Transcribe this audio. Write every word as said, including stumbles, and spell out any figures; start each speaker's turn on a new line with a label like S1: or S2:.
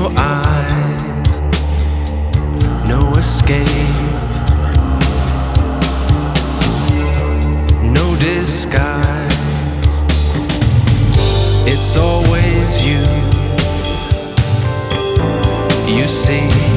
S1: your eyes, no escape, no disguise. It's always you, you see.